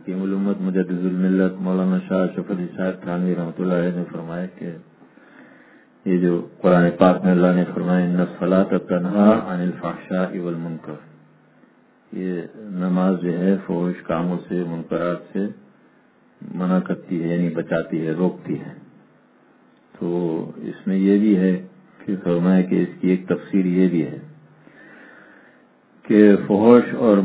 حکیم الامت مجدد الملت مولانا شاہ اشرف علی صاحب تھانوی رحمۃ اللہ علیہ نے فرمایا کہ یہ جو قرآن پاک میں اللہ نے فرمایا ان الصلاۃ تنہا عن الفحشاء والمنکر، یہ نماز جو ہے فحش کاموں سے، منکرات سے منع کرتی ہے، یعنی بچاتی ہے، روکتی ہے۔ تو اس میں یہ بھی ہے کہ فرمایا کہ اس کی ایک تفسیر یہ بھی ہے کہ فحش اور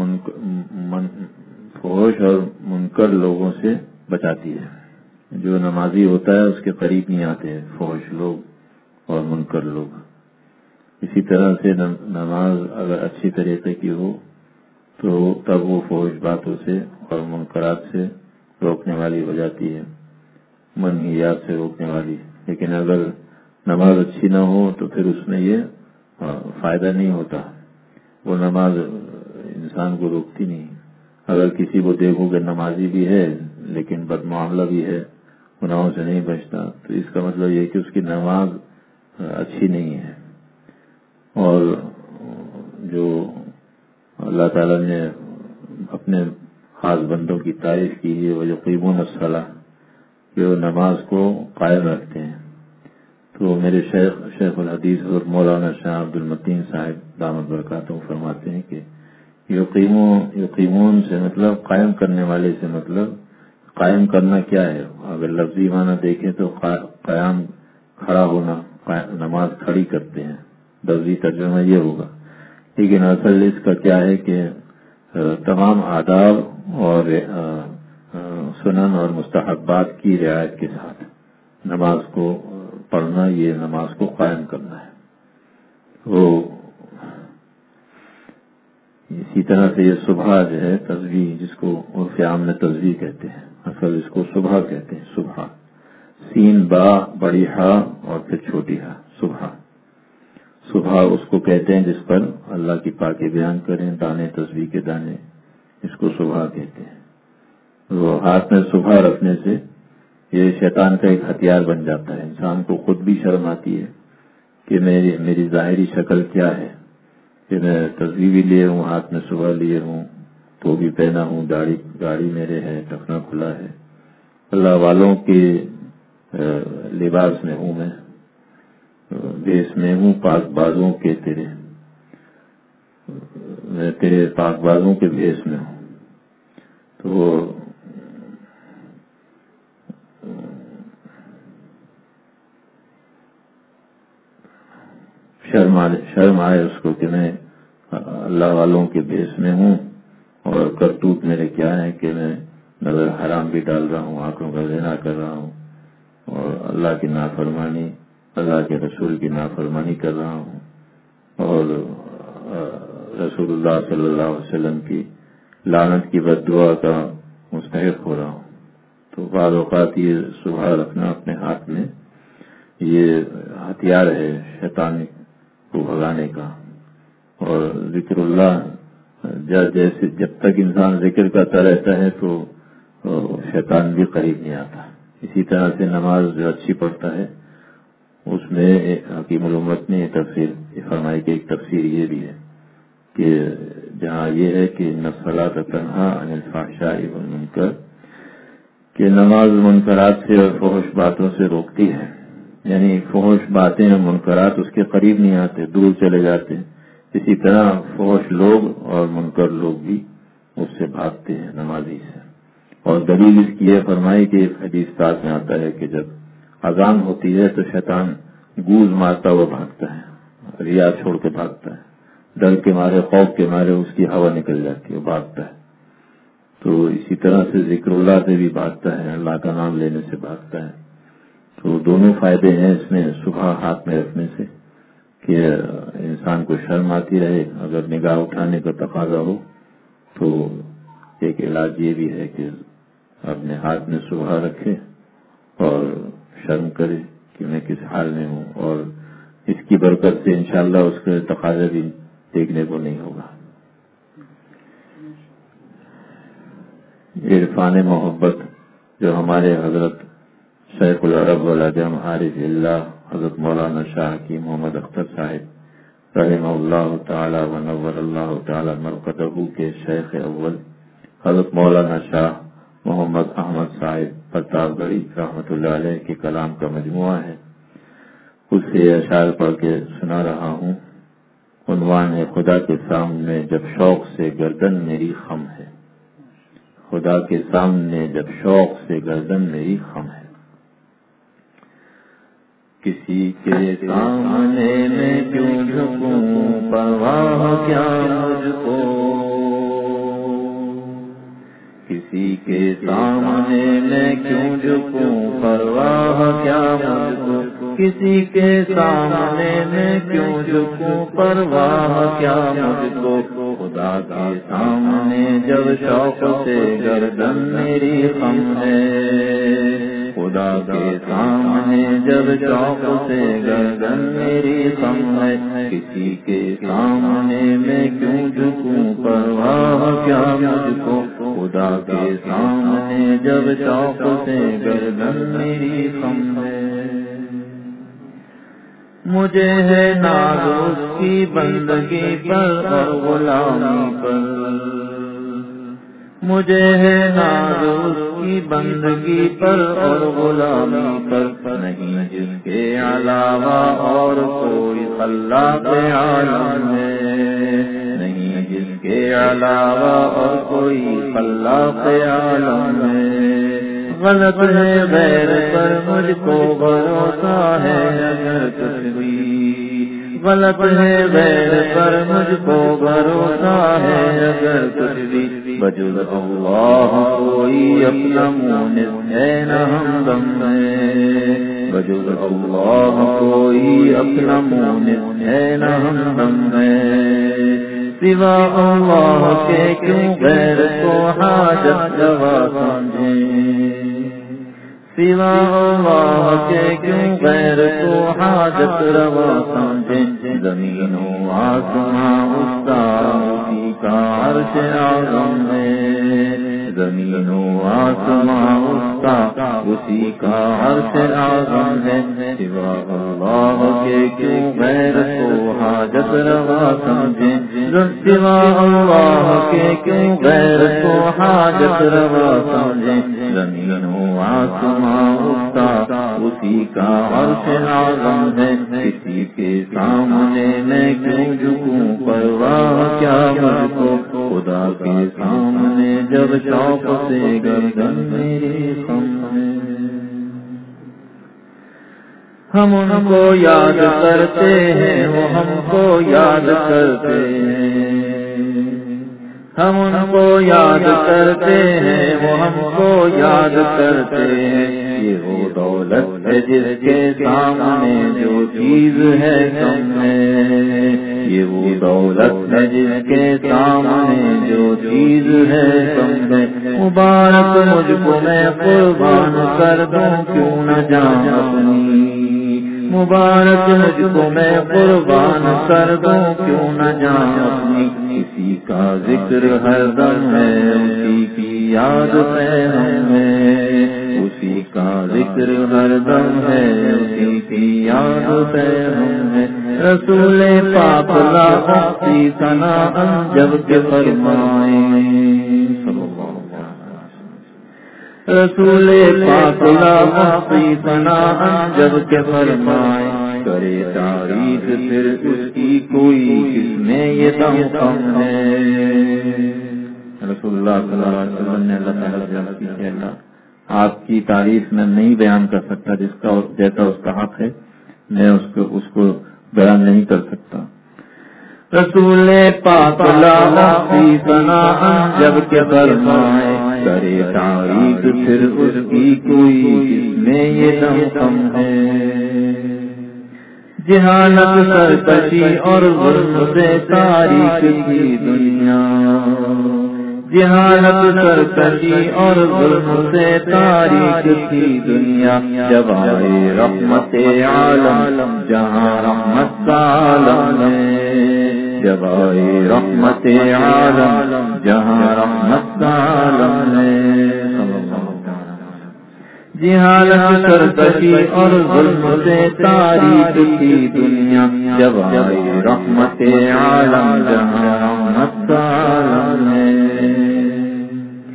منکر لوگوں سے بچاتی ہے۔ جو نمازی ہوتا ہے اس کے قریب نہیں آتے ہیں فحش لوگ اور منکر لوگ۔ اسی طرح سے نماز اگر اچھی طریقے کی ہو تو تب وہ فحش باتوں سے اور منکرات سے روکنے والی ہو جاتی ہے، منہیات سے روکنے والی۔ لیکن اگر نماز اچھی نہ ہو تو پھر اس میں یہ فائدہ نہیں ہوتا، وہ نماز انسان کو روکتی نہیں۔ اگر کسی کو دیکھو کہ نمازی بھی ہے لیکن بد معاملہ بھی ہے، گناہوں سے نہیں بچتا، تو اس کا مطلب یہ کہ اس کی نماز اچھی نہیں ہے۔ اور جو اللہ تعالیٰ نے اپنے خاص بندوں کی تعریف کی ہے وہ یقیمون الصلاۃ، کہ وہ نماز کو قائم رکھتے ہیں۔ تو میرے شیخ الحدیث اور مولانا شاہ عبد المتین صاحب دامت برکاتہ فرماتے ہیں کہ یقیمون سے مطلب قائم کرنے والے سے مطلب قائم کرنا کیا ہے؟ اگر لفظی معنی دیکھیں تو قیام کھڑا ہونا، نماز کھڑی کرتے ہیں، لفظی ترجمہ یہ ہوگا۔ لیکن اصل اس کا کیا ہے کہ تمام آداب اور سنن اور مستحبات کی رعایت کے ساتھ نماز کو پڑھنا، یہ نماز کو قائم کرنا ہے۔ تو اسی طرح سے یہ صبح جو ہے تسبیح، جس کو عرف عام میں تسبیح کہتے ہیں، اصل اس کو صبح کہتے ہیں۔ صبح سین با بڑی ہا اور پھر چھوٹی ہا، صبح۔ صبح اس کو کہتے ہیں جس پر اللہ کی پاکی بیان کریں، دانے تسبیح کے دانے، اس کو صبح کہتے ہیں۔ وہ ہاتھ میں صبح رکھنے سے یہ شیطان کا ایک ہتھیار بن جاتا ہے۔ انسان کو خود بھی شرم آتی ہے کہ میری ظاہری شکل کیا ہے، کہ میں تسبیح بھی لیے ہوں، ہاتھ میں صبح لیے ہوں، تو بھی پہنا ہوں، داڑھی میرے ہے، ٹخنا کھلا ہے، اللہ والوں کے لباس میں ہوں، میں بھیس میں ہوں، پاک بازوں کے میں تیرے پاک بازوں کے بھیس میں ہوں۔ تو شرم آئے اس کو کہ میں اللہ والوں کے بھیس میں ہوں، اور کرتوت میرے کیا ہے کہ میں نظر حرام بھی ڈال رہا ہوں، آنکھوں کا زنا کر رہا ہوں، اور اللہ کی نافرمانی، اللہ کے رسول کی نافرمانی کر رہا ہوں، اور رسول اللہ صلی اللہ علیہ وسلم کی لعنت کی بد دعا کا مستحق ہو رہا ہوں۔ تو بعض اوقات یہ صبح رکھنا اپنے ہاتھ میں یہ ہتھیار ہے شیطان کو بھگانے کا۔ اور ذکر اللہ جب تک انسان ذکر کرتا رہتا ہے تو شیطان بھی قریب نہیں آتا۔ اسی طرح سے نماز جو اچھی پڑھتا ہے اس میں حکیم الامت نے تفسیر فرمائی کہ ایک تفسیر یہ بھی ہے کہ جہاں یہ ہے کہ الصلاۃ تنہا عن الفحشاء والمنکر، کہ نماز منکرات سے اور فحش باتوں سے روکتی ہے، یعنی فحش باتیں اور منکرات اس کے قریب نہیں آتے، دور چلے جاتے ہیں۔ اسی طرح فحش لوگ اور منکر لوگ بھی اس سے بھاگتے ہیں نمازی سے۔ اور دلیل اس کی یہ فرمائی کہ حدیث پاک میں آتا ہے کہ جب اذان ہوتی ہے تو شیطان گوز مارتا ہوا بھاگتا ہے، ریا چھوڑ کے بھاگتا ہے، ڈر کے مارے، خوف کے مارے اس کی ہوا نکل جاتی ہے، بھاگتا ہے۔ تو اسی طرح سے ذکر اللہ سے بھی بھاگتا ہے، اللہ کا نام لینے سے بھاگتا ہے۔ تو دونوں فائدے ہیں اس میں صبح ہاتھ میں رکھنے سے، کہ انسان کو شرم آتی رہے، اگر نگاہ اٹھانے کا تقاضا ہو تو ایک علاج یہ بھی ہے کہ اپنے ہاتھ میں صبح رکھے اور شرم کرے کہ میں کس حال میں ہوں، اور اس کی برکت سے انشاءاللہ اس کے تقاضا بھی دیکھنے کو نہیں ہوگا۔ عرفان محبت جو ہمارے حضرت شیخ العرب والعجم عارف اللہ حضرت مولانا شاہ حکیم محمد اختر صاحب رحمہ اللہ تعالی ونور اللہ تعالی مرقدہ کے شیخ اول حضرت مولانا شاہ محمد احمد صاحب پرتاپ گڑھی رحمۃ اللہ علیہ کے کلام کا مجموعہ ہے، اس سے اشعار پڑھ کے سنا رہا ہوں۔ عنوان ہے خدا کے سامنے جب شوق سے گردن میری خم ہے، خدا کے سامنے جب شوق سے گردن میری خم ہے۔ کسی کے سامنے میں کیوں جھکوں پرواہ کیا مجھ کو، کسی کے سامنے میں کیوں جھکوں پرواہ کیا مجھ کو، کسی کے سامنے میں کیوں جھکوں پرواہ کیا مجھ کو، خدا کے سامنے جب شوق سے گردن میری خم ہے، خدا کے سامنے جب شوق سے گردن میری خم ہے، کسی کے سامنے میں کیوں جھکوں پرواہ کیا مجھ کو، خدا کے سامنے جب شوق سے گردن میری خم ہے۔ مجھے ہے ناز اس کی بندگی پر اور غلامی پر، مجھے ہے ناز اس کی بندگی پر اور غلامی پر، نہیں جس کے علاوہ اور کوئی خلاق عالم ہے، نہیں جس کے علاوہ اور کوئی خلاق عالم ہے۔ غلط ہے غیر پر مجھ کو بھروسہ ہے اگر کچھ بھی، غلط ہے غیر پر مجھ کو بھروسہ ہے اگر کچھ بھی، بجز اللہ کوئی اپنا مونس ہے نہ ہمدم ہے، بجز اللہ کوئی اپنا مونس ہے نہ ہمدم ہے، سوا اللہ کے کیوں غیر کو حاجت روا سمجھیں، سوا اللہ کے کیوں غیر کو حاجت روا سمجھیں، زمین و آسماں اس کا اسی کا عرش اعظم ہے، زمین و آسماں اس کا اسی کا عرش اعظم ہے، سوا اللہ کے کیوں غیر کو حاجت روا سمجھیں، سوا اللہ کے کیوں غیر کو حاجت روا سمجھیں، زمین و آسماں اس کا اسی کا عرش اعظم ہے، کسی کے سامنے میں کیوں جھکوں پرواہ کیا مجھ کو، خدا کے سامنے جب شوق سے گردن میری خم ہے۔ ہم ان کو یاد کرتے ہیں وہ ہم کو یاد کرتے ہیں، ہم ان کو یاد کرتے ہیں وہ ہم کو یاد کرتے ہیں، یہ وہ دولت ہے جس کے سامنے جو چیز ہے کم ہے، یہ وہ دولت ہے جس کے سامنے جو چیز ہے کم ہے، مبارک مجھ کو میں قربان کر دوں کیوں نہ جان اپنی، مبارک مجھ کو میں قربان کر دوں کیوں نہ جان اپنی، اسی کا ذکر ہر دم ہے اسی کی یاد ہے ہمیں، اسی کا ذکر ہر دم ہے اسی کی یاد ہے ہمیں، رسول پاک لا احصی ثناء جب کہ فرمائیں، رسول پاک لا احصی ثناء جب کہ فرمائیں، کرے تعریف پھر اس کی کوئی کس میں یہ دم کم ہے، رسول اللہ صلی اللہ علیہ وسلم نے اللہ تعالیٰ کی ہے، اللہ آپ کی تعریف میں نہیں بیان کر سکتا، جس کا جیسا اس کا حق ہے میں اس کو بیان نہیں کر سکتا، رسول پاک لا احصی ثناء جب کہ فرمائیں، کرے تعریف پھر اس کی کوئی کس میں یہ دم کم ہے، جہالت سرکشی اور ظلم سے تاریخ کی دنیا، جہالت سرکشی اور ظلم سے تاریخ کی دنیا، جب آئے رحمت عالم جہاں رحمت کا عالم ہے، جب آئے رحمت عالم جہاں رحمت کا عالم ہے، جہالت سرکشی اور ظلم سے تاریخ کی دنیا، جب آئے رحمت عالم جہاں رحمت کا عالم ہے،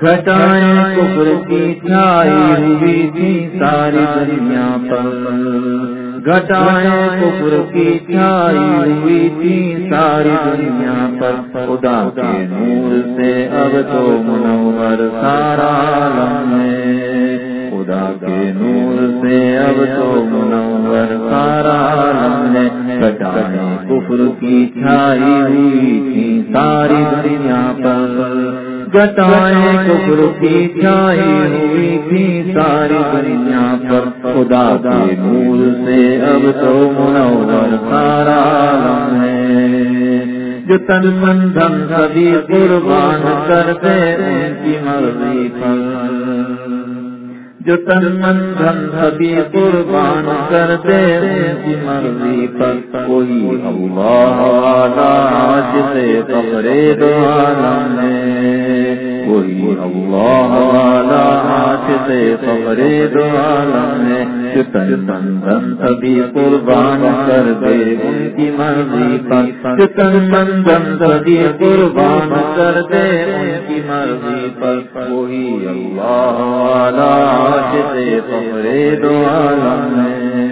گھٹائیں کفر کی چھائی ہوئی تھی ساری دنیا پر، گھٹائیں کفر کی چھائی ہوئی تھی ساری دنیا پر، خدا کے نور سے اب تو منور سارا عالم ہے، خدا کے نور سے اب تو منور سارا عالم ہے، گھٹائیں کفر کی چھائی ہوئی تھی ساری دنیا پر، گھٹائیں کفر کی چھائی ہوئی تھی ساری دنیا پر، خدا کے نور سے اب تو منور سارا عالم ہے، جو تن من دھن سبھی قربان کرتے ان کی مرضی پر، جو تن من دھن سبھی قربان کرتے ان کی مرضی پر، کوئی اللہ والا جسے فخر دو عالم ہے، کوئی اللہ والا جسے فخر دو عالم ہے، جو تن من دھن سبھی قربان کر دے ان کی مرضی پر، جو تن من دھن سبھی قربان کر دے ان کی مرضی پر، کوئی اللہ والا جسے فخر دو عالم ہے،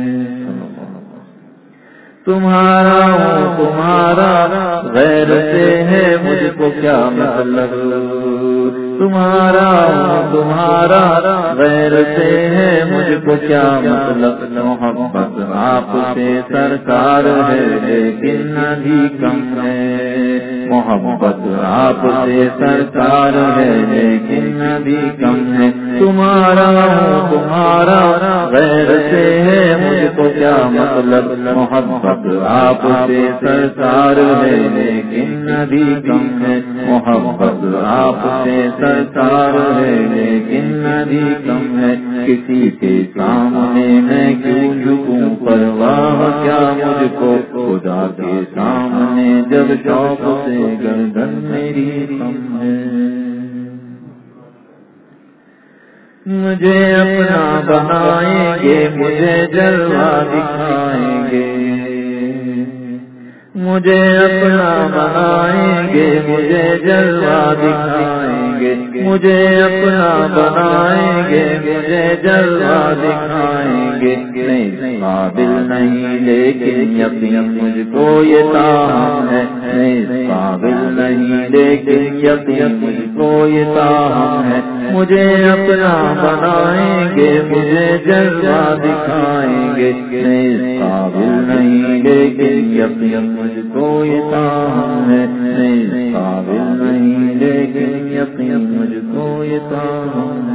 تمہارا ہوں تمہارا غیر سے ہے مجھ کو کیا مطلب، تمہارا ہوں تمہارا غیر سے ہے مجھ کو کیا مطلب، محبت آپ سے سرکار ہے لیکن ابھی کم ہے، محبت آپ سے سرکار ہے لیکن ابھی کم ہے، تمہارا ہوں تمہارا غیر سے ہے مجھ کو کیا مطلب، محبت آپ سے سرکار ہے لیکن ابھی کم ہے، محبت آپ سے سرکار ہے لیکن ابھی کم ہے، کسی کے سامنے میں کیوں جھکوں پرواہ کیا مجھ کو، خدا کے سامنے جب شوق سے گردن میری کم ہے، مجھے اپنا بنائیں گے مجھے جلوہ دکھائیں گے، مجھے اپنا بنائیں گے مجھے جلوہ دکھائیں گے، مجھے اپنا بنائیں گے مجھے جلوہ دکھائیں گے، نہیں قابل نہیں لیکن یقین مجھ کو یہ تاہم ہے، نہیں قابل نہیں لیکن یقین مجھ کو یہ تاہم ہے، مجھے اپنا بنائیں گے مجھے جلوہ دکھائیں گے، نہیں قابل نہیں لیکن یقین مجھ کو یہ تاہم ہے، نہیں قابل نہیں لیکن یقین مجھ کو یہ تاہم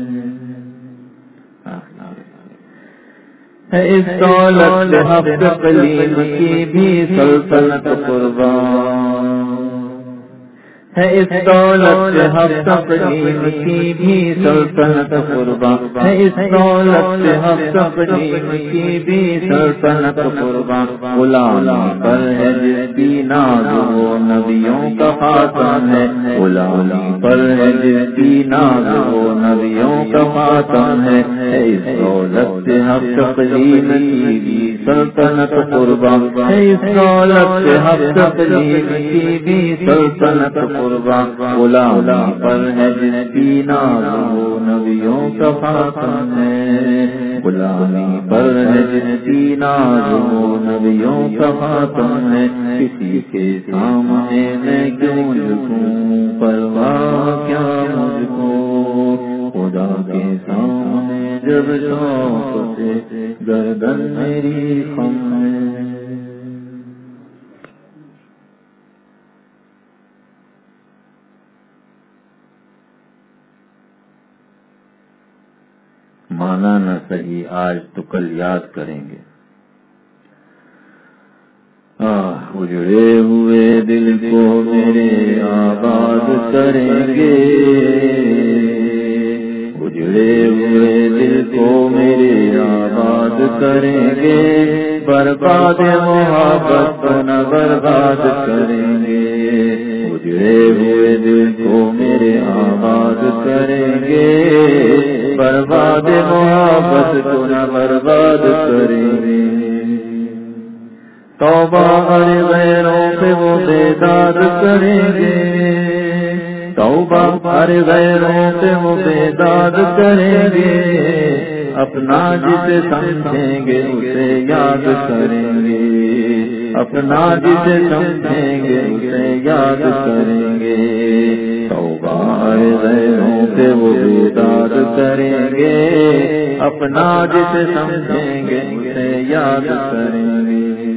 ہے، اس دولت حق تقلیم کی بھی سلطنت قربان ہے، اس دولت حق تقلیم کی بھی سلطنت قربان ہے، اس دولت حق تقلیم کی بھی سلطنت قربان، غلامی پر ہے جس کی ناز وہ نبیوں کا خاتم ہے، غلامی پر ہے جس کی ناز وہ نبیوں کا خاتم ہے، اس دولت حق تقلیم کی بھی سلطنت قربان ہے، اس دولت حق تقلیم کی بھی سلطنت قربان، غلامی پر ہے جس کی ناز وہ نبیوں کا خاتم ہے، غلامی پر ہے جس کی ناز وہ نبیوں کا خاتم ہے، کسی کے سامنے میں کیوں جھکوں پرواہ کیا مجھ کو، خدا کے سامنے جب شوق سے گردن میری خم ہے، مانا نہ صحیح آج تو کل یاد کریں گے، اجڑے ہوئے دل کو میرے آباد کریں گے، اجڑے ہوئے دل کو میرے آباد کریں گے، برباد محبت کو نہ برباد کریں گے، اجڑے ہوئے دل کو میرے آباد کریں گے، برباد محبت کو نہ برباد کریں گے، توبہ ہر غیروں سے وہ بیداد کریں گے، توبہ ہر غیروں سے وہ بیداد کریں گے، اپنا جسے سمجھیں گے اسے یاد کریں گے، اپنا جسے سمجھیں گے اسے یاد کریں گے، توبہ غیروں سے وہ بیداد کریں گے، اپنا جسے سمجھیں گے اسے یاد کریں گے۔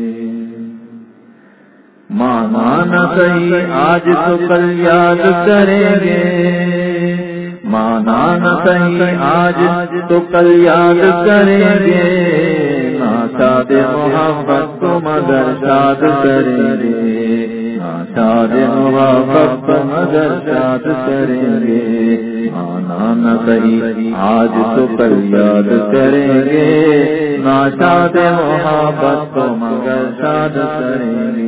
مانا نہ صحیح آج تو کل یاد کریں گے، مانا نہ صحیح آج تو کل یاد کریں گے، ناشاد محبت کو مگر شاد کریں گے، ناشاد محبت کو مگر شاد کریں گے، مانا نہ صحیح آج تو کل یاد کریں گے، ناشاد محبت کو مگر شاد کریں گے۔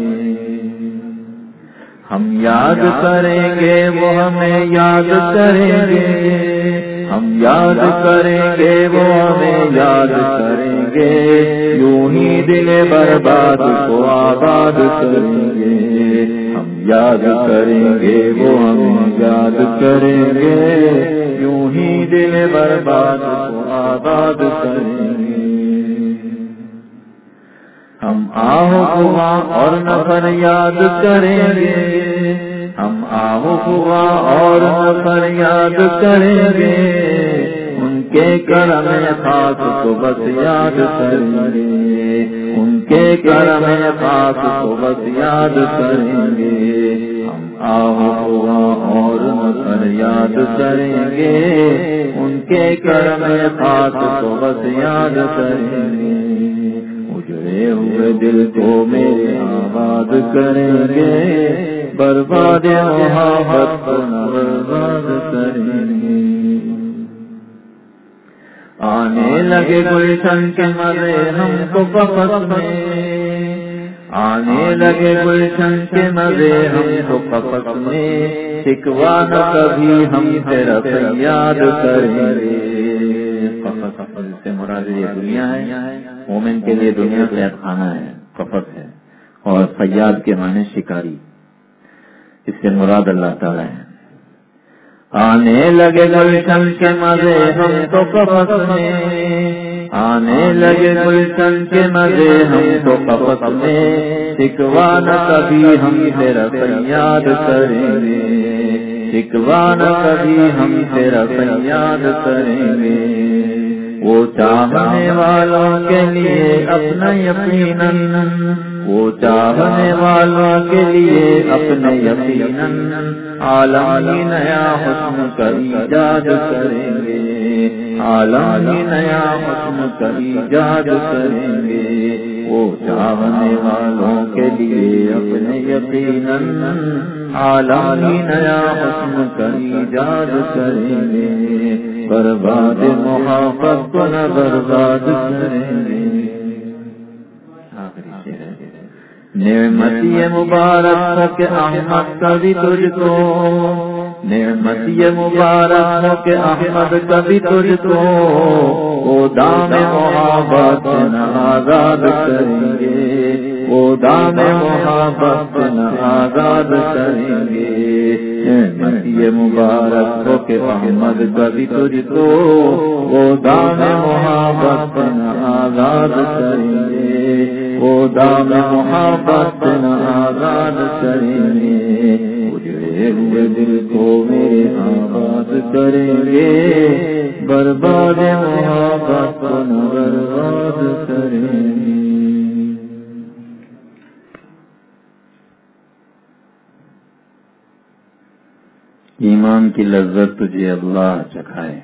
ہم یاد کریں گے وہ ہمیں یاد کریں گے، ہم یاد کریں گے وہ ہمیں یاد کریں گے، یوں ہی دل برباد کو آباد کریں گے، ہم یاد کریں گے وہ ہمیں یاد کریں گے، یوں ہی دل برباد کو آباد کریں گے۔ ہم آہو ہوا اور نفر یاد کریں گے، ہم آہو ہوا اور نفر یاد کریں گے، ان کے کرم خاص کو بس یاد کریں گے، ان کے کرم خاص کو بس یاد کریں گے، ہم آہو ہوا اور نفر یاد کریں گے، ان کے کرم خاص کو بس یاد کریں گے، اجڑے ہوئے دل کو میرے آباد کریں گے، برباد محبت کو نہ برباد کریں گے۔ آنے لگے گلشن کے مزے ہم کو قفس میں، آنے لگے گلشن کے مزے ہم کو قفس میں، شکوہ نہ کبھی ہم تیرا یاد کریں گے۔ قفس سے مراد یہ دنیا ہے، مومن کے لیے دنیا قید خانہ ہے، قفس ہے، اور صیاد کے معنی شکاری، اس سے مراد اللہ تعالی ہے۔ آنے لگے گلشن کے مزے ہم تو قفس میں، آنے لگے گلشن کے مزے ہم تو قفس میں، شکوہ نہ کبھی ہم تیرا یاد کریں گے، شکوہ نہ کبھی ہم تیرا یاد کریں گے۔ وہ چاہنے والوں کے لیے اپنا یقیناً، وہ چاہنے والوں کے لیے اپنے یقیناً، عالم ہی نیا حسن کا ایجاد کریں گے، عالم ہی نیا حسن کا ایجاد کریں گے۔ وہ چاہنے والوں کے لیے اپنے یقیناً، عالم ہی نیا حسن کا ایجاد کریں گے، برباد محبت کو نہ برباد کریں گے۔ نعمت یہ مبارک ہو کہ احمد کبھی تجھ کو، نعمت یہ مبارک ہو کہ احمد کبھی تجھ کو، وہ دام محبت نہ آزاد کریں گے، وہ دام محبت نہ آزاد کریں گے۔ نعمت یہ مبارک ہو کہ احمد کبھی تجھ کو، وہ دام محبت نہ آزاد کریں گے، وہ دام محبت نہ آزاد کریں گے۔ اجڑے ہوئے دل کو میرے آباد کریں گے، برباد محبت کو نہ برباد کریں گے۔ ایمان کی لذت تجھے اللہ چکھائے۔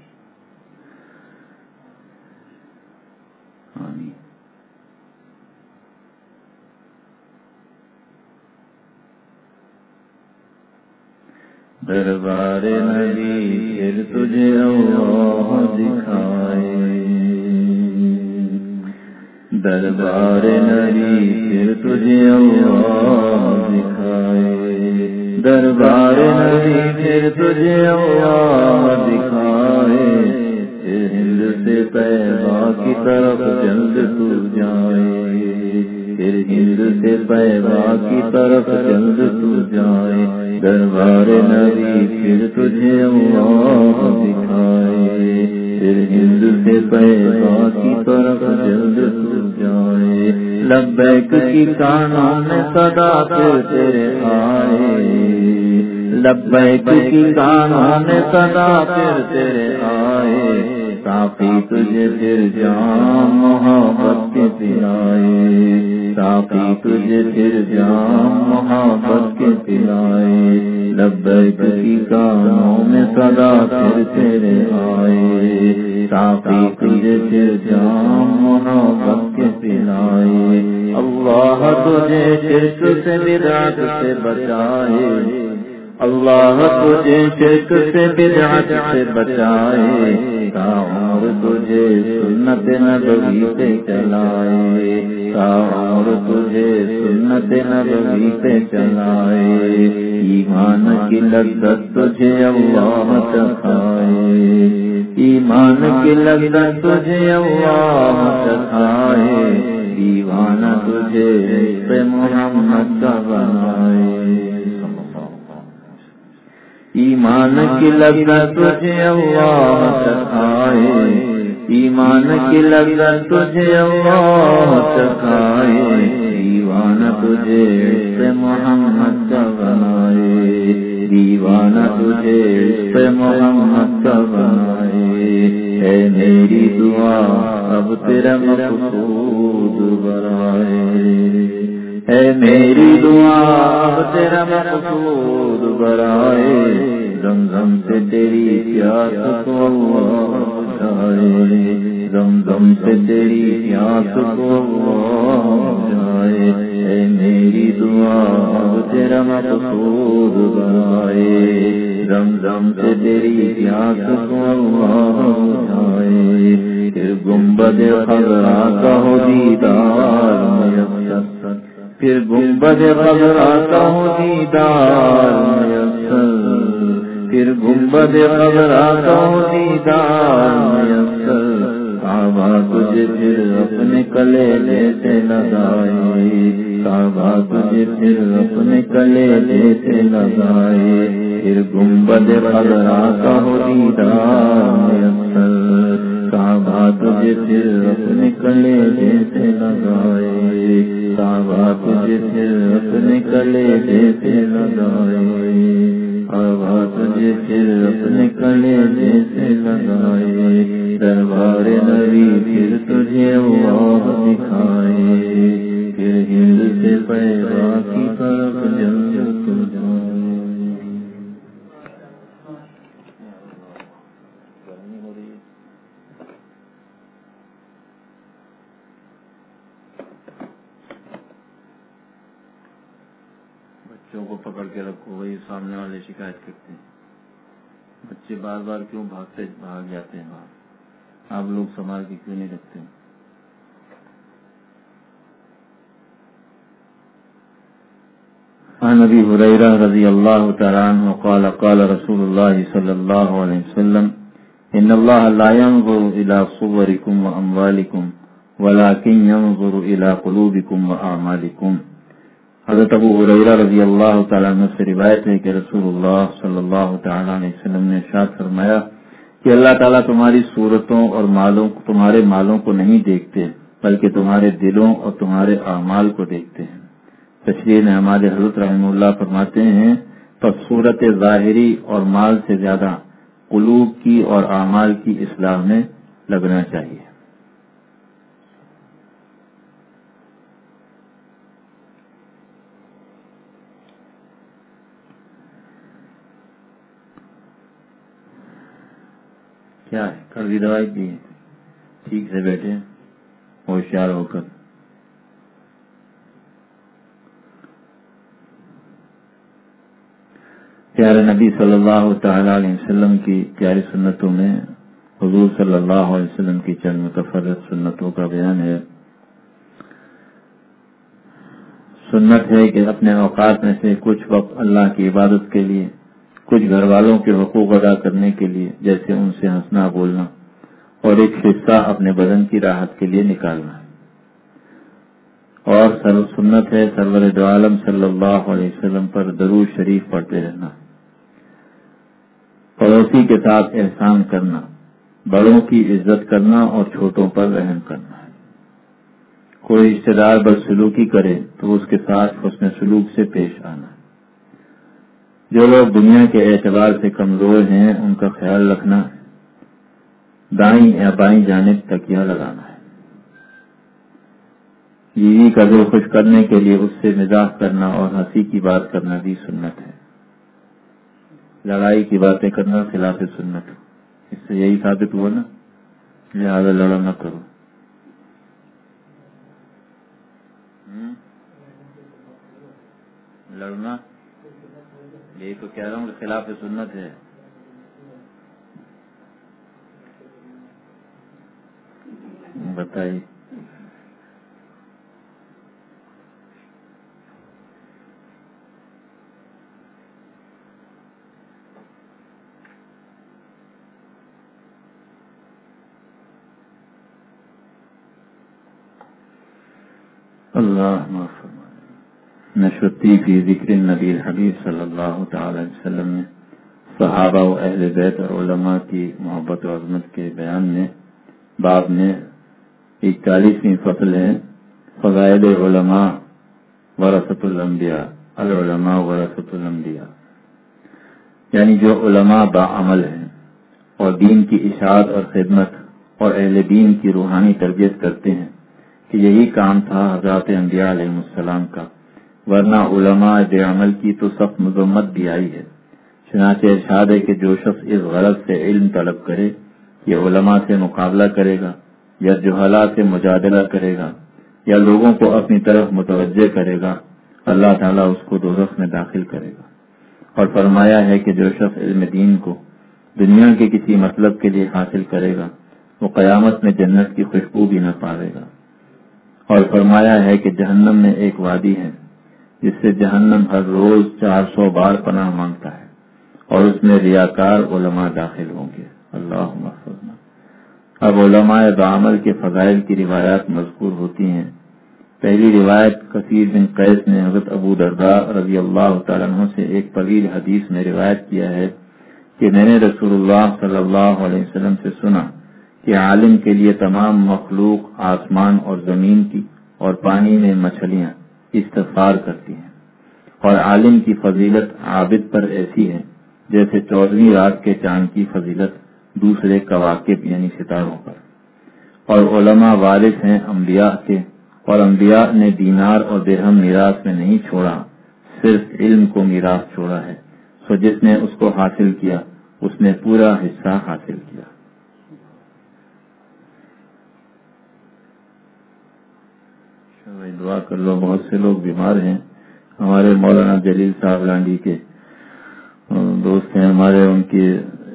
آمین۔ دربار نبی پھر تجھے اللہ دکھائے، دربار نبی پھر تجھے اللہ دکھائے، دربار نبی پھر تجھے اللہ دکھائے، پھر ہند سے طیبہ کی طرف جلد تو جائے، پھر ہند سے طیبہ کی طرف جلد تو جائے، دربار نبی پھر تجھے تجھے اللہ دکھائے، پھر ہند سے پیدا کی طرف جلد تو جائے، لبیک کی کانوں میں صدا پھر تیرے آئے، لبیک کی کانوں میں صدا پھر تیرے آئے، ساقی تجھے پھر جام محبت کے پلائے، ساقی تجھے پھر جام محبت کے پلائے، لبیک کی کانوں میں صدا پھر تیرے آئے، ساقی تجھے پھر جام محبت کے پلائے، اللہ تجھے شرک سے بدعت سے بچائے، اللہ تجھے شرک سے بدعت سے بچائے، تا عمر تجھے سنت نبوی پہ چلائے، تا عمر تجھے سنت نبوی پہ چلائے، ایمان کی لذت تجھے اللہ چکھائے، ایمان کی لذت تجھے اللہ چکھائے، دیوانہ تجھے عشق محمد کا بنائے، ایمان کی لذت تجھے اللہ چکھائے، ایمان کی لذت تجھے اللہ چکھائے، دیوانہ تجھے عشق محمد کا بنائے، دیوانہ تجھے عشق محمد کا بنائے، اے میری دعا اب تیرا مقصود برائے، اے میری دعا اب تیرا مقصود برائے، زمزم سے تیری پیاس کو اللہ بجھائے، زمزم سے تیری پیاس کو اللہ بجھائے، اے میری دعا اب تیرا مقصود برائے، زمزم سے تیری پیاس کو اللہ بجھائے، پھر گنبد خضرا کا ہو دیدار میسر، پھر گنبد خضرا کا ہو دیدار میسر، پھر گنبد خضرا کا ہو دیدار میسر، کعبہ تجھے پھر اپنے کلیلے سے لگائے، کعبہ تجھے پھر اپنے کلیلے سے لگائے، پھر گنبد خضرا کا ہو دیدار میسر، کعبہ تجھے پھر اپنے کلیلے سے لگائے، کعبہ تجھے پھر اپنے کلیلے سے لگائے، کعبہ تجھے پھر اپنے کلیلے سے لگائے، دربار نبی پھر تجھے اللہ دکھائے، پھر ہند سے پیدا کی طرف جلد تو جائے۔ بچوں کو پکڑ کے رکھو، وہی سامنے والے شکایت کرتے ہیں، بچے بار بار کیوں بھاگ جاتے ہیں باہر، آپ لوگ سنبھال کے کیوں نہیں رکھتے؟ عن ابی ہریرہ رضی اللہ تعالی عنہ قال قال رسول اللہ صلی اللہ علیہ وسلم ان اللہ لا ينظر الى صورکم واموالکم ولكن ينظر الى قلوبکم واعمالکم۔ حضرت ابو ہریرہ رضی اللہ تعالیٰ عنہ سے روایت ہے کہ رسول اللہ صلی اللہ تعالیٰ علیہ وسلم نے ارشاد فرمایا کہ اللہ تعالیٰ تمہاری صورتوں اور تمہارے مالوں کو نہیں دیکھتے، بلکہ تمہارے دلوں اور تمہارے اعمال کو دیکھتے ہیں۔ تشریح میں ہمارے حضرت رحمہ اللہ فرماتے ہیں تو صورت ظاہری اور مال سے زیادہ قلوب کی اور اعمال کی اصلاح میں لگنا چاہیے۔ کیا ہے کڑوی دوائی دی، ٹھیک سے بیٹھے ہوشیار ہو کر۔ پیارے نبی صلی اللہ تعالی علیہ وسلم کی پیاری سنتوں میں حضور صلی اللہ علیہ وسلم کی چند متفرد سنتوں کا بیان ہے۔ سنت ہے کہ اپنے اوقات میں سے کچھ وقت اللہ کی عبادت کے لیے، کچھ گھر والوں کے حقوق ادا کرنے کے لیے جیسے ان سے ہنسنا بولنا، اور ایک حصہ اپنے بدن کی راحت کے لیے نکالنا ہے۔ اور سنت ہے سرور دو عالم صلی اللہ علیہ وسلم پر درود شریف پڑھتے رہنا۔ پڑوسی کے ساتھ احسان کرنا، بڑوں کی عزت کرنا اور چھوٹوں پر رحم کرنا ہے۔ کوئی رشتہ دار بدسلوکی کرے تو اس کے ساتھ حسن سلوک سے پیش آنا ہے۔ جو لوگ دنیا کے اعتبار سے کمزور ہیں ان کا خیال رکھنا، دائیں یا بائیں جانب تکیہ لگانا ہے۔ بیوی کا دل خوش کرنے کے لیے اس سے مزاح کرنا اور ہنسی کی بات کرنا بھی سنت ہے۔ لڑائی کی باتیں کرنا خلاف سنت، اس سے یہی ثابت ہوا نا، لہذا لڑا نہ کرو۔ لڑنا یہی تو کہہ رہا ہوں کہ خلاف سنت ہے۔ بتائیے۔ اللہ نشوتی فی ذکر النبی الحبیب صلی اللہ تعالی علیہ وسلم نے صحابہ و اہل بیت اور علماء کی محبت و عظمت کے بیان میں باب میں 41ویں فصل ہے، فضائل علماء ورثۃ الانبیاء، العلماء ورثۃ الانبیاء، یعنی جو علماء باعمل ہیں اور دین کی اشاعت اور خدمت اور اہل دین کی روحانی تربیت کرتے ہیں، کہ یہی کام تھا حضرات انبیاء علیہ السلام کا، ورنہ علماء بے عمل کی تو سخت مذمت بھی آئی ہے۔ چنانچہ ارشاد ہے کہ جو شخص اس غرض سے علم طلب کرے کہ علماء سے مقابلہ کرے گا یا جہلاء سے مجادلہ کرے گا یا لوگوں کو اپنی طرف متوجہ کرے گا، اللہ تعالیٰ اس کو دوزخ میں داخل کرے گا۔ اور فرمایا ہے کہ جو شخص علم دین کو دنیا کے کسی مطلب کے لیے حاصل کرے گا وہ قیامت میں جنت کی خوشبو بھی نہ پاوے گا۔ اور فرمایا ہے کہ جہنم میں ایک وادی ہے جس سے جہنم ہر روز 400 بار پناہ مانگتا ہے، اور اس میں ریاکار علماء داخل ہوں گے۔ اللہم احفظنا۔ اب علماء بعمل کے فضائل کی روایات مذکور ہوتی ہیں۔ پہلی روایت کثیر بن قیس نے حضرت ابو درداء رضی اللہ تعالیٰ عنہ سے ایک طویل حدیث میں روایت کیا ہے کہ میں نے رسول اللہ صلی اللہ علیہ وسلم سے سنا کہ عالم کے لیے تمام مخلوق آسمان اور زمین کی اور پانی میں مچھلیاں استغفار کرتی ہیں، اور عالم کی فضیلت عابد پر ایسی ہے جیسے 14ویں رات کے چاند کی فضیلت دوسرے کواکب یعنی ستاروں پر۔ اور علماء وارث ہیں انبیاء کے، اور انبیاء نے دینار اور درہم میراث میں نہیں چھوڑا، صرف علم کو میراث چھوڑا ہے، سو جس نے اس کو حاصل کیا اس نے پورا حصہ حاصل کیا۔ دعا کر لو، بہت سے لوگ بیمار ہیں۔ ہمارے مولانا جلیل صاحب لانڈی کے دوست ہیں ہمارے، ان کی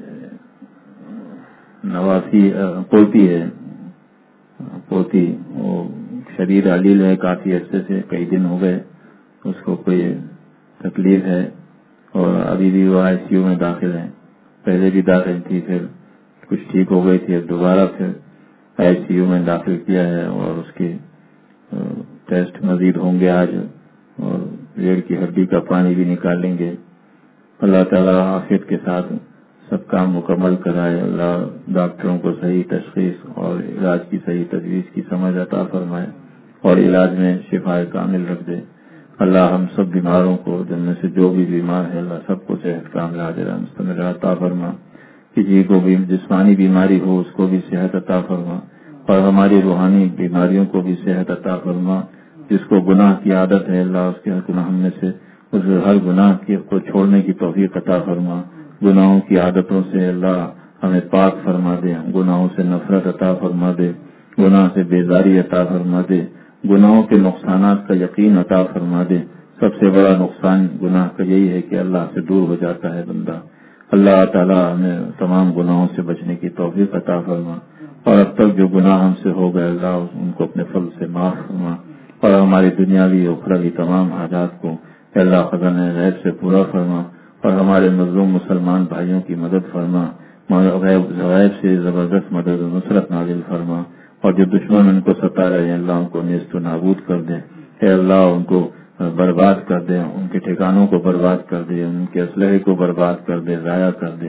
نواسی پوتی ہے، پوتی وہ شدید علیل ہے، کافی عرصے سے، کئی دن ہو گئے اس کو کوئی تکلیف ہے، اور ابھی بھی وہ آئی سی یو میں داخل ہیں۔ پہلے بھی داخل تھی، پھر کچھ ٹھیک ہو گئی تھی، اب دوبارہ پھر آئی سی یو میں داخل کیا ہے، اور اس کی ٹیسٹ مزید ہوں گے آج، اور ریڑھ کی ہڈی کا پانی بھی نکالیں گے۔ اللہ تعالیٰ عافیت کے ساتھ سب کام مکمل کرائے، اللہ ڈاکٹروں کو صحیح تشخیص اور علاج کی صحیح تجویز کی سمجھ عطا فرمائے، اور علاج میں شفا کامل رکھ دے۔ اللہ ہم سب بیماروں کو، جن میں سے جو بھی بیمار ہے، اللہ سب کو صحت کامل عاجلہ مستمرہ عطا فرما۔ کسی کو بھی جسمانی بیماری ہو اس کو بھی صحت عطا فرما، اور ہماری روحانی بیماریوں کو بھی صحت عطا فرما۔ جس کو گناہ کی عادت ہے اللہ اس کے گناہ میں سے اس ہر گناہ کو چھوڑنے کی توفیق عطا فرما۔ گناہوں کی عادتوں سے اللہ ہمیں پاک فرما دے، گناہوں سے نفرت عطا فرما دے، گناہ سے بیزاری عطا فرما دے، گناہوں کے نقصانات کا یقین عطا فرما دے۔ سب سے بڑا نقصان گناہ کا یہی ہے کہ اللہ سے دور ہو جاتا ہے بندہ۔ اللہ تعالیٰ ہمیں تمام گناہوں سے بچنے کی توفیق عطا فرما، اور اب تک جو گناہ ہم سے ہو گئے اللہ ان کو اپنے فضل سے معاف فرما، اور ہماری دنیاوی اور اخروی تمام حاجات کو اللہ خزانہ غیب سے پورا فرما، اور ہمارے مظلوم مسلمان بھائیوں کی مدد فرما، غیب سے زبردست مدد و نصرت نازل فرما، اور جو دشمن ان کو ستا رہے ہیں اللہ ان کو نیست و نابود کر دے، اے اللہ ان کو برباد کر دے، ان کے ٹھکانوں کو برباد کر دے، ان کے اسلحے کو برباد کر دے، ضائع کر دے،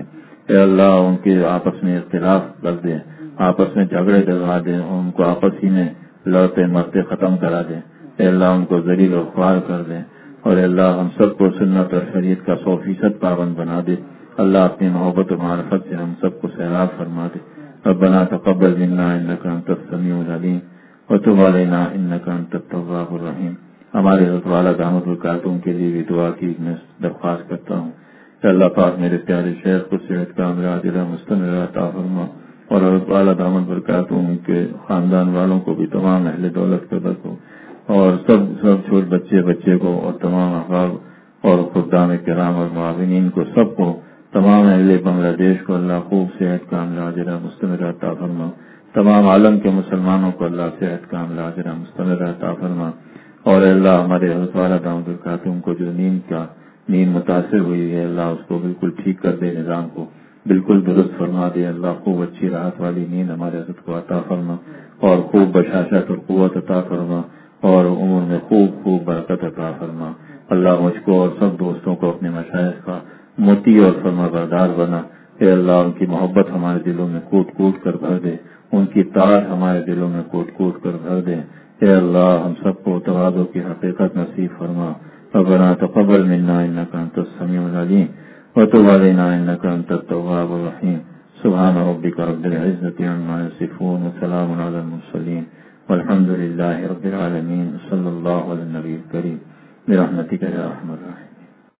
اے اللہ ان کے آپس میں اختلاف کر دے، آپس میں جھگڑے دلوا دے، ان کو آپس ہی میں لڑتے مرتے ختم کرا دے، اے اللہ ان کو ذلیل و خوار کر دے، اور اے اللہ ہم سب کو سنت اور شریعت کا 100% پابند بنا دے۔ اللہ اپنی محبت و معرفت سے ہم سب کو سیراب فرما دے۔ ربنا تقبل منا انك انت السميع العليم وتب علينا انك انت التواب الرحیم۔ ہمارے حضرت والا دامت القاتم کے لیے بھی دعا کی میں درخواست کرتا ہوں کہ اللہ پاک میرے پیارے شیخ کو صحت کا عاجلہ مستمر عطا فرما، اور حضرت والا دامت القاتم کے خاندان والوں کو بھی، تمام اہل دولت کے کو، اور سب چھوٹ بچے کو، اور تمام احباب اور خدام کرام اور معاونین کو، سب کو، تمام اہل بنگلہ دیش کو اللہ خوب صحت کا عاجلہ مستمر عطا فرما، تمام عالم کے مسلمانوں کو اللہ صحت کا عاجلہ مستمر عطا فرما، اور اللہ ہمارے حضرت والا دامت القاتم کو جو نیند متاثر ہوئی ہے، اللہ اس کو بالکل ٹھیک کر دے، نظام کو بالکل درست فرما دے، اللہ خوب اچھی راحت والی نیند ہمارے حضرت کو عطا فرما، اور خوب بشاشت اور قوت عطا فرما، اور عمر میں خوب برکت عطا فرما۔ اللہ مجھ کو اور سب دوستوں کو اپنے مشائخ کا متی اور فرما بردار بنا۔ اے اللہ ان کی محبت ہمارے دلوں میں کوٹ کر بھر دے، ان کی طاعت ہمارے دلوں میں کوٹ کر بھر دے۔ اے اللہ ہم سب کو تواضع کی حقیقت نصیب فرما۔ ربنا تقبل منا انك انت السميع العليم وتب علينا انك انت التواب الرحيم۔ سبحان ربك رب العزة عما يصفون وسلام على المرسلين والحمد لله رب العالمين۔ صلى الله على النبي الكريم برحمتك يا ارحم الراحمين۔